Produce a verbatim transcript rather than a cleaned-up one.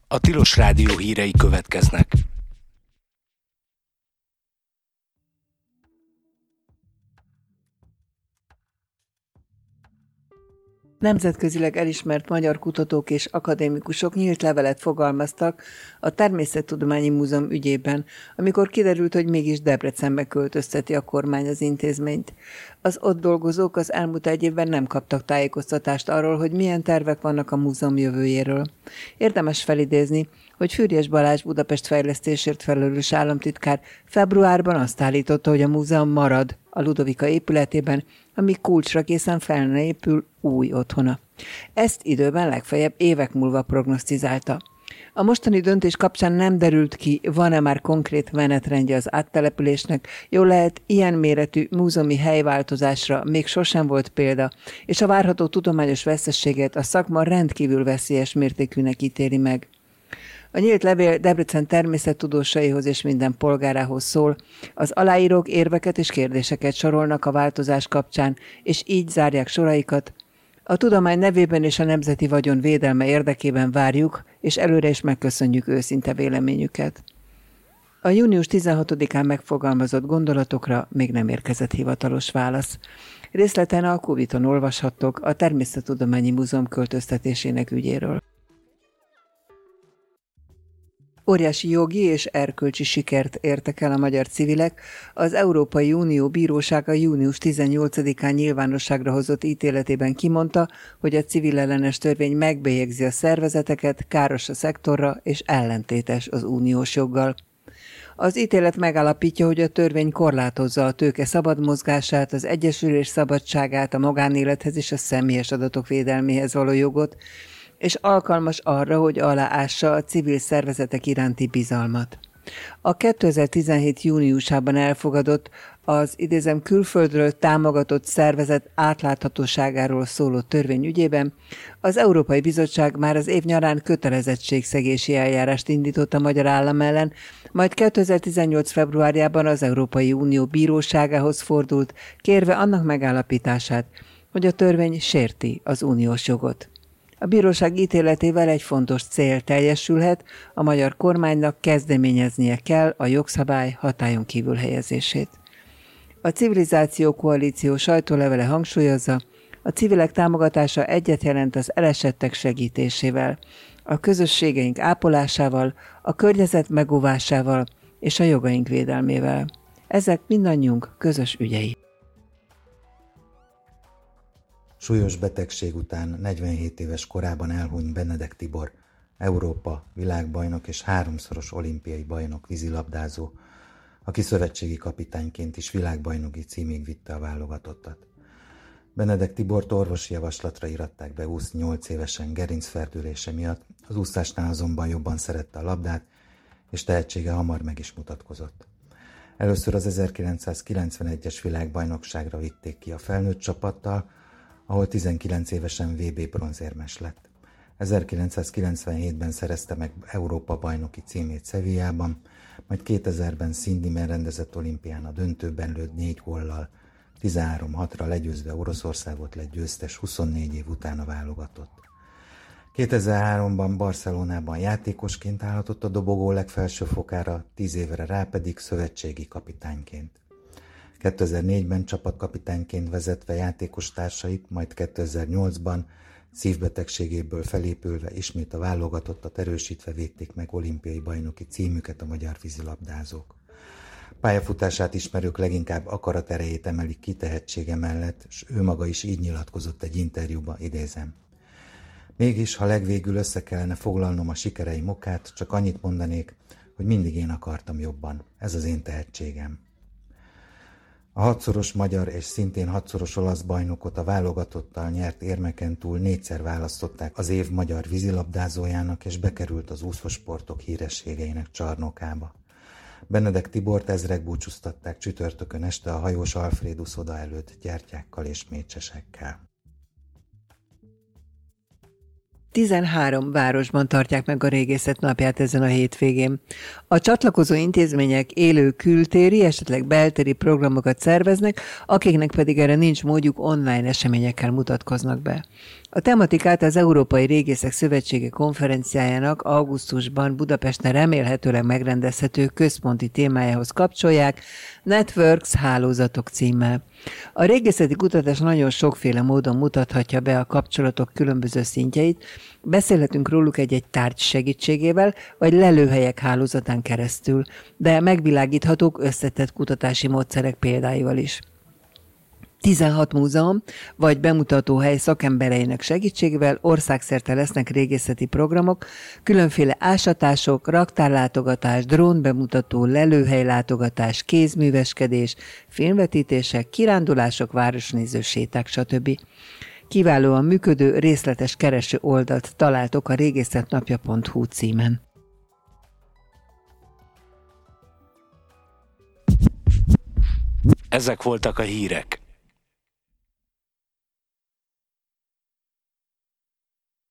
A Tilos Rádió hírei következnek. Nemzetközileg elismert magyar kutatók és akadémikusok nyílt levelet fogalmaztak a Természettudományi Múzeum ügyében, amikor kiderült, hogy mégis Debrecenbe költözteti a kormány az intézményt. Az ott dolgozók az elmúlt egy évben nem kaptak tájékoztatást arról, hogy milyen tervek vannak a múzeum jövőjéről. Érdemes felidézni, hogy Füriyes Balázs Budapest fejlesztésért felelős államtitkár februárban azt állította, hogy a múzeum marad a Ludovika épületében, amíg kulcsra készen fel ne épül új otthona. Ezt időben legfeljebb évek múlva prognosztizálta. A mostani döntés kapcsán nem derült ki, van-e már konkrét menetrendje az áttelepülésnek, jól lehet, ilyen méretű múzeumi helyváltozásra még sosem volt példa, és a várható tudományos veszteséget a szakma rendkívül veszélyes mértékűnek ítéli meg. A nyílt levél Debrecen természettudósaihoz és minden polgárához szól. Az aláírók érveket és kérdéseket sorolnak a változás kapcsán, és így zárják soraikat. A tudomány nevében és a nemzeti vagyon védelme érdekében várjuk, és előre is megköszönjük őszinte véleményüket. A június tizenhatodikán megfogalmazott gondolatokra még nem érkezett hivatalos válasz. Részleten a Kubiton olvashattok a Természettudományi Múzeum költöztetésének ügyéről. Óriási jogi és erkölcsi sikert értek el a magyar civilek. Az Európai Unió Bírósága június tizennyolcadikán nyilvánosságra hozott ítéletében kimondta, hogy a civil ellenes törvény megbélyegzi a szervezeteket, káros a szektorra és ellentétes az uniós joggal. Az ítélet megállapítja, hogy a törvény korlátozza a tőke szabad mozgását, az egyesülés szabadságát, a magánélethez és a személyes adatok védelméhez való jogot, és alkalmas arra, hogy aláássa a civil szervezetek iránti bizalmat. A kétezer-tizenhét júniusában elfogadott, az idézem külföldről támogatott szervezet átláthatóságáról szóló törvény ügyében az Európai Bizottság már az év nyarán kötelezettségszegési eljárást indított a magyar állam ellen, majd kétezer-tizennyolc februárjában az Európai Unió bíróságához fordult, kérve annak megállapítását, hogy a törvény sérti az uniós jogot. A bíróság ítéletével egy fontos cél teljesülhet, a magyar kormánynak kezdeményeznie kell a jogszabály hatályon kívül helyezését. A Civilizáció Koalíció sajtólevele hangsúlyozza, a civilek támogatása egyet jelent az elesettek segítésével, a közösségeink ápolásával, a környezet megóvásával és a jogaink védelmével. Ezek mindannyiunk közös ügyei. Súlyos betegség után negyvenhét éves korában elhunyt Benedek Tibor, Európa világbajnok és háromszoros olimpiai bajnok vízilabdázó, aki szövetségi kapitányként is világbajnoki címig vitte a válogatottat. Benedek Tibort orvosi javaslatra iratták be huszonnyolc évesen gerincferdülése miatt, az úszásnál azonban jobban szerette a labdát, és tehetsége hamar meg is mutatkozott. Először az ezerkilencszázkilencvenegyes világbajnokságra vitték ki a felnőtt csapattal, ahol tizenkilenc évesen vé bé bronzérmes lett. ezerkilencszázkilencvenhétben szerezte meg Európa bajnoki címét Sevillában, majd kétezerben Sydneyben rendezett olimpián a döntőben lőtt négy góllal, tizenhárom hatra legyőzve Oroszországot lett győztes huszonnégy év után a válogatott. kétezer-háromban Barcelonában játékosként állhatott a dobogó legfelső fokára, tíz évre rá pedig szövetségi kapitányként. kétezer-négyben csapatkapitányként vezetve játékos társait, majd kétezer-nyolcban szívbetegségéből felépülve ismét a válogatottat erősítve védték meg olimpiai bajnoki címüket a magyar vízilabdázók. Pályafutását ismerők leginkább akaraterejét emelik ki tehetsége mellett, és ő maga is így nyilatkozott egy interjúban, idézem. Mégis, ha legvégül össze kellene foglalnom a sikereim okát, csak annyit mondanék, hogy mindig én akartam jobban. Ez az én tehetségem. A hatszoros magyar és szintén hatszoros olasz bajnokot a válogatottal nyert érmeken túl négyszer választották az év magyar vízilabdázójának, és bekerült az úszósportok hírességeinek csarnokába. Benedek Tibort ezrek búcsúztatták csütörtökön este a hajós Alfréd uszoda előtt gyertyákkal és mécsesekkel. tizenhárom városban tartják meg a régészet napját ezen a hétvégén. A csatlakozó intézmények élő kültéri, esetleg beltéri programokat szerveznek, akiknek pedig erre nincs módjuk, online eseményekkel mutatkoznak be. A tematikát az Európai Régészek Szövetsége konferenciájának augusztusban Budapesten remélhetőleg megrendezhető központi témájához kapcsolják, Networks hálózatok címmel. A régészeti kutatás nagyon sokféle módon mutathatja be a kapcsolatok különböző szintjeit, beszélhetünk róluk egy-egy tárgy segítségével, vagy lelőhelyek hálózatán keresztül, de megvilágíthatók összetett kutatási módszerek példáival is. tizenhat múzeum vagy bemutatóhely szakembereinek segítségével országszerte lesznek régészeti programok, különféle ásatások, raktárlátogatás, drónbemutató, lelőhelylátogatás, kézműveskedés, filmvetítések, kirándulások, városnéző séták, stb. Kiválóan működő, részletes kereső oldalt találtok a régészetnapja pont hu címen. Ezek voltak a hírek.